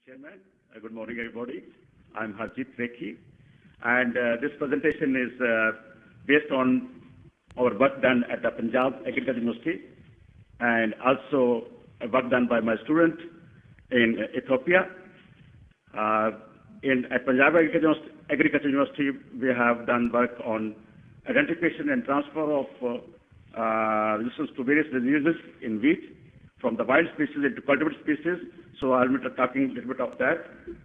Chairman. Good morning, everybody. I'm Harjeet Rekhi, and this presentation is based on our work done at the Punjab Agriculture University, and also work done by my student in Ethiopia. At Punjab Agriculture University, we have done work on identification and transfer of resistance to various diseases in wheat, from the wild species into cultivated species. So I'll be talking a little bit of that.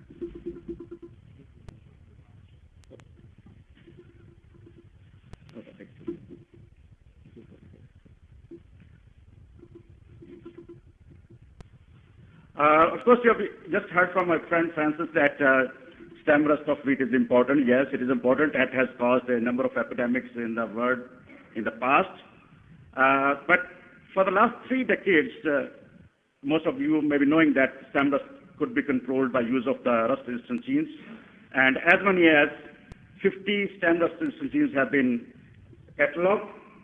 Of course, you have just heard from my friend Francis that stem rust of wheat is important. Yes, it is important. It has caused a number of epidemics in the world in the past. But for the last 3 decades, most of you may be knowing that stem rust could be controlled by use of the rust-resistant genes. And as many as 50 stem rust-resistant genes have been cataloged.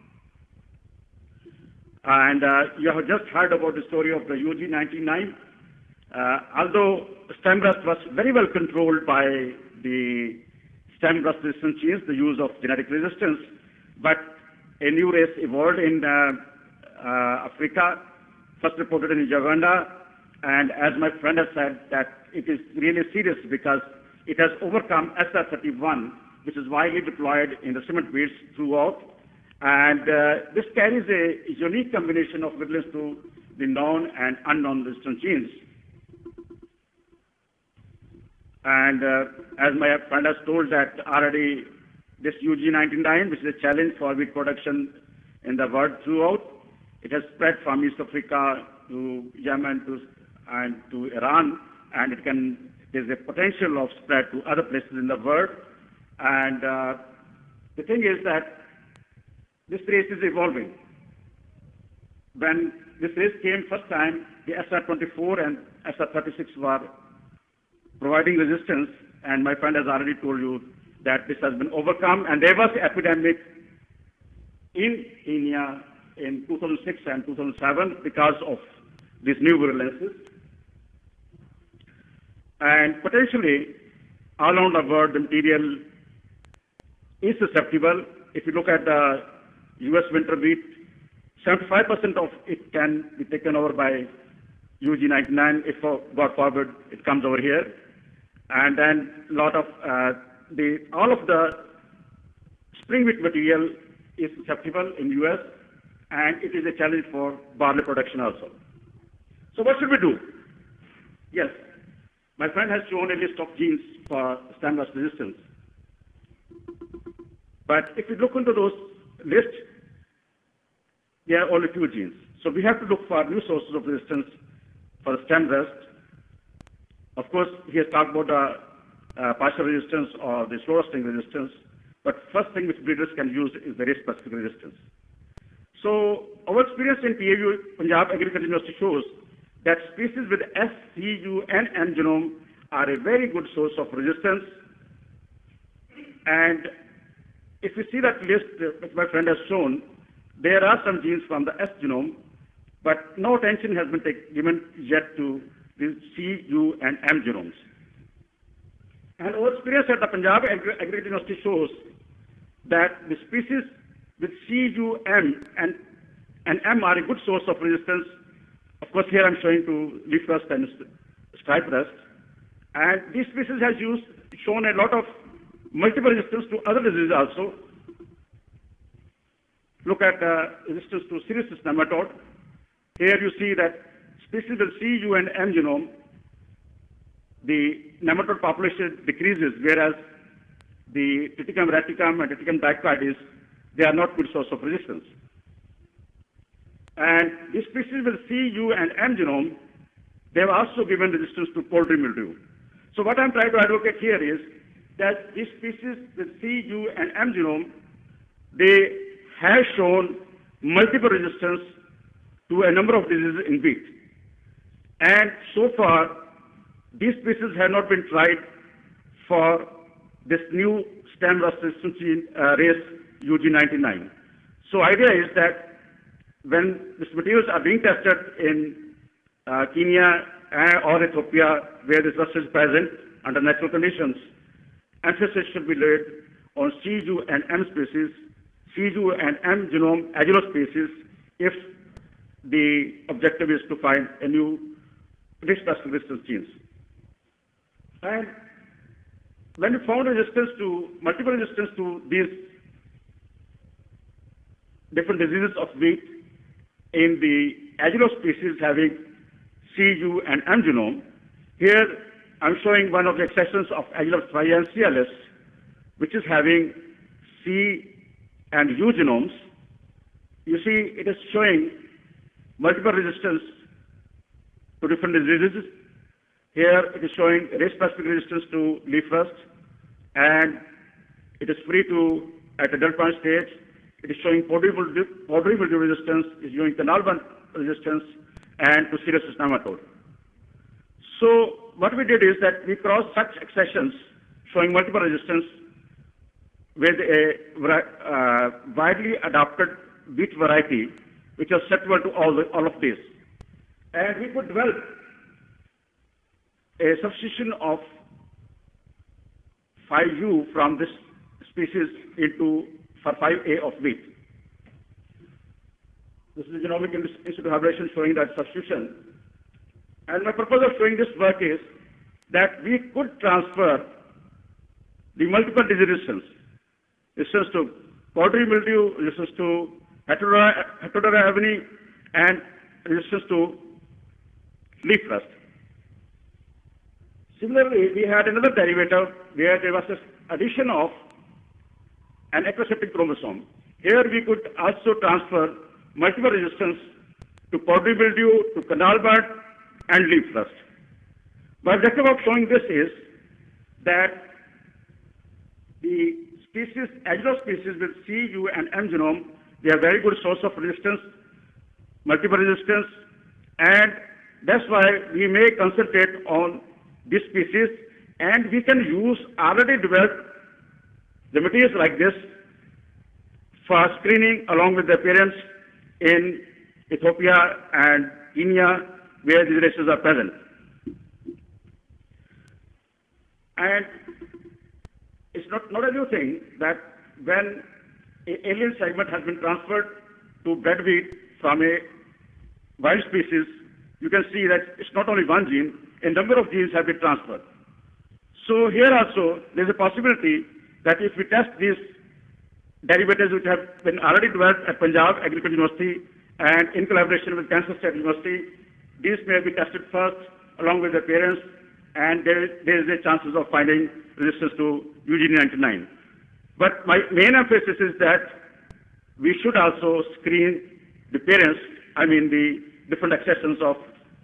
And you have just heard about the story of the UG99. Although stem rust was very well controlled by the stem rust-resistant genes, the use of genetic resistance, but a new race evolved in Africa, first reported in Uganda, and as my friend has said, that it is really serious because it has overcome SR31, which is widely deployed in the cement fields throughout, and this carries a unique combination of resistance to the known and unknown resistant genes. And as my friend has told that already, this UG99, which is a challenge for wheat production in the world throughout, it has spread from East Africa to Yemen and to Iran, and there's a potential of spread to other places in the world. And the thing is that this race is evolving. When this race came first time, the SR24 and SR36 were providing resistance, and my friend has already told you that this has been overcome, and there was an epidemic in Kenya in 2006 and 2007 because of these new virulences. And potentially, all around the world, the material is susceptible. If you look at the US winter wheat, 75% of it can be taken over by UG99 if, God forbid, it comes over here. And then a lot of all of the spring wheat material is susceptible in US, and it is a challenge for barley production also. So what should we do? Yes, my friend has shown a list of genes for stem rust resistance. But if you look into those lists, there are only few genes. So we have to look for new sources of resistance for stem rust. Of course, he has talked about the partial resistance or the slow rusting resistance, but first thing which breeders can use is the race-specific resistance. So our experience in PAU, Punjab Agriculture University, shows that species with S, C, U, and M genome are a very good source of resistance. And if you see that list which my friend has shown, there are some genes from the S genome, but no attention has been given yet to the C, U, and M genomes. And our experience at the Punjab Agriculture University shows that the species with C, U, M, and M are a good source of resistance. Of course, here I'm showing to leaf rust and stripe rust. And these species has shown a lot of multiple resistance to other diseases also. Look at resistance to Sericus nematode. Here you see that species with C, U, and M genome, the nematode population decreases, whereas the Triticum raticum and Triticum brachyphytes, they are not good source of resistance. And these species with C, U, and M genome, they have also given resistance to poultry mildew. So what I'm trying to advocate here is that these species with C, U, and M genome, they have shown multiple resistance to a number of diseases in wheat. And so far, these species have not been tried for this new stem rust resistant gene race UG99. So idea is that when these materials are being tested in Kenya or Ethiopia, where this rust is present under natural conditions. Emphasis should be laid on CU and M species, CU and M genome agilo species, if the objective is to find a new risk-specific resistance genes. And when we found multiple resistance to these different diseases of wheat in the agilo species having CU and M genome, here I'm showing one of the exceptions of Agilops triae and CLS, which is having C and U genomes. You see, it is showing multiple resistance to different diseases. Here, it is showing race-specific resistance to leaf rust, and it is free to, at adult plant stage, it is showing powdery mildew resistance, it is showing canal bun resistance, and to Cereus nematode. So, what we did is that we crossed such accessions showing multiple resistance with a widely adopted wheat variety, which is susceptible to all of these. And we could develop a substitution of 5U from this species for 5A of wheat. This is the Genomic Institute of Hybridization showing that substitution. And my purpose of showing this work is that we could transfer the multiple disease resistance to powdery mildew, resistance to Heterodora aveni, and resistance to leaf rust. Similarly, we had another derivative where there was this addition of an acroceptic chromosome. Here we could also transfer multiple resistance to powdery mildew, to canal bud, and leaf rust. My objective of showing this is that the species, agilo species with CU and M genome, they are very good source of resistance, multiple resistance, and that's why we may concentrate on this species, and we can use already developed the materials like this for screening along with the parents in Ethiopia and Kenya, where these races are present. And it's not a new thing that when an alien segment has been transferred to bred wheat from a wild species, you can see that it's not only one gene, a number of genes have been transferred. So here also, there's a possibility that if we test these derivatives which have been already developed at Punjab Agricultural University and in collaboration with Kansas State University, these may be tested first along with the parents, and there is a chances of finding resistance to UGT99. But my main emphasis is that we should also screen the parents, I mean the different accessions of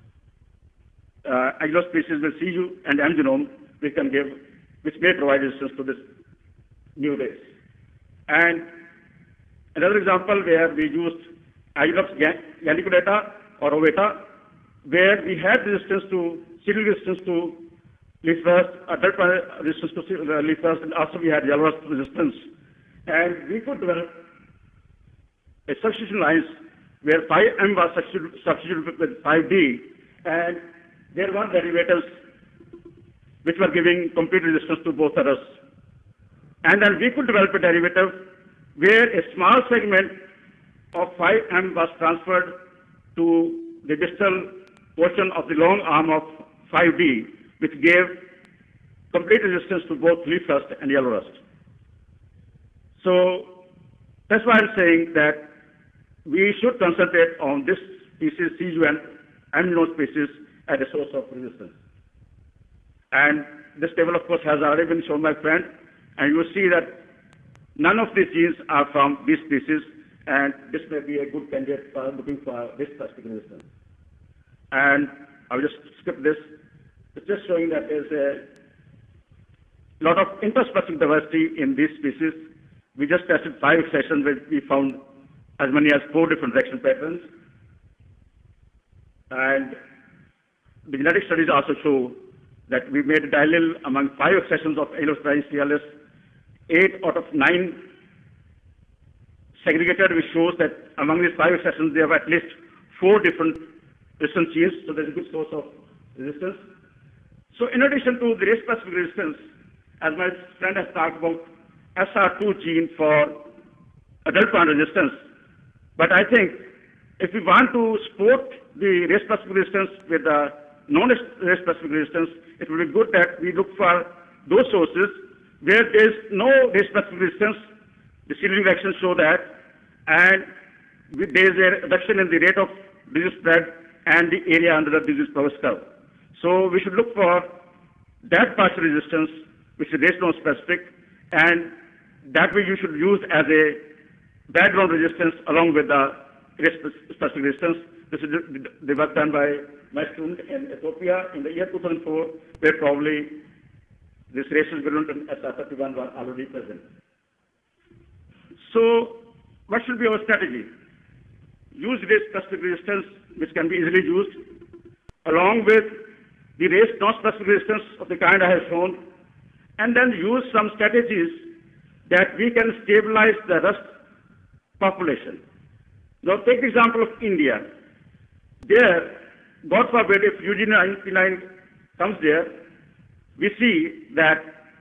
agilo species with CU and M genome we can give, which may provide resistance to this new race. And another example where we used Agilops gallicudata or ovata, where we had resistance to seedling resistance to leaf rust, adult resistance to leaf rust, and also we had yellow rust resistance. And we could develop a substitution lines where 5M was substituted with 5D, and there were derivatives which were giving complete resistance to both others. And then we could develop a derivative where a small segment of 5M was transferred to the distal portion of the long arm of 5D, which gave complete resistance to both leaf rust and yellow rust. So that's why I'm saying that we should concentrate on this species, CU and M genome species, as a source of resistance. And this table, of course, has already been shown by friend, and you will see that none of these genes are from these species, and this may be a good candidate for looking for this specific resistance. And I'll just skip this. It's just showing that there's a lot of interspecific diversity in these species. We just tested 5 accessions where we found as many as 4 different reaction patterns. And the genetic studies also show that we made a diallele among 5 accessions of Agilops triae CLS. 8 out of 9 segregated, which shows that among these 5 accessions, there have at least 4 different resistance genes. So there's a good source of resistance. So in addition to the race-specific resistance, as my friend has talked about SR2 gene for adult plant resistance, but I think if we want to support the race-specific resistance with the non-race-specific resistance, it would be good that we look for those sources where there is no race-specific resistance. The seedling reactions show that, and there is a reduction in the rate of disease spread and the area under the disease progress curve. So we should look for that partial resistance, which is race non-specific, and that way you should use as a background resistance along with the race-specific resistance. This is the work done by my student in Ethiopia in the year 2004, where probably this race virulent and SR31 were already present. So what should be our strategy? Use race-specific resistance, which can be easily used, along with the race non-specific resistance of the kind I have shown, and then use some strategies that we can stabilize the rust population. Now take the example of India. There, God forbid, if UG99 comes there, we see that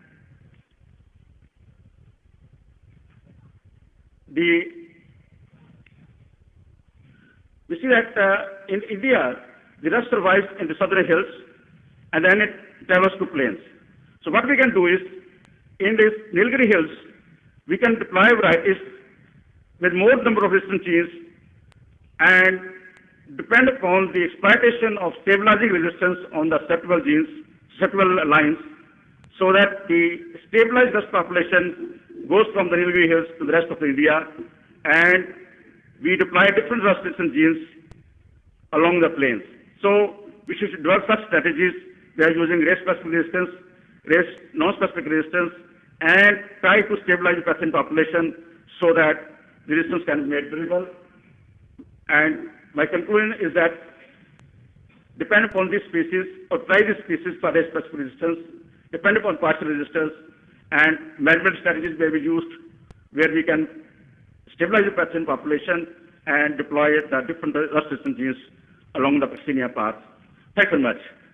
in India, the rust survives in the southern hills, and then it travels to plains. So what we can do is, in these Nilgiri hills, we can deploy varieties with more number of resistant genes and depend upon the exploitation of stabilizing resistance on the susceptible genes, susceptible lines, so that the stabilized rust population goes from the Nilgiri hills to the rest of India, and we deploy different rust resistant genes along the plains. So we should develop such strategies. We are using race-specific resistance, race non-specific resistance, and try to stabilize the pathogen population so that the resistance can be made durable. And my conclusion is that depend upon these species or try these species for race-specific resistance, depend upon partial resistance, and management strategies may be used where we can stabilize the pathogen population and deploy the different rust resistant genes along the Paccinia path. Thanks very much.